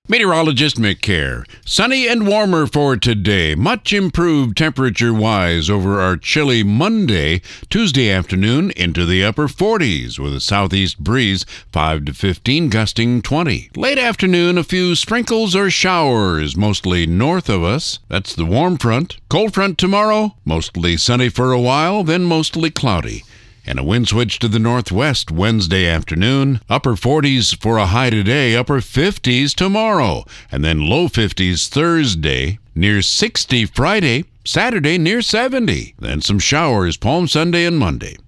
Meteorologist Mick Kerr. Sunny and warmer for today. Much improved temperature-wise over our chilly Monday. Tuesday afternoon into the upper 40s with a southeast breeze, 5 to 15, gusting 20. Late afternoon, a few sprinkles or showers, mostly north of us. That's the warm front. Cold front tomorrow, mostly sunny for a while, then mostly cloudy. And a wind switch to the northwest Wednesday afternoon. Upper 40s for a high today, upper 50s tomorrow, and then low 50s Thursday, near 60 Friday, Saturday near 70. Then some showers Palm Sunday and Monday.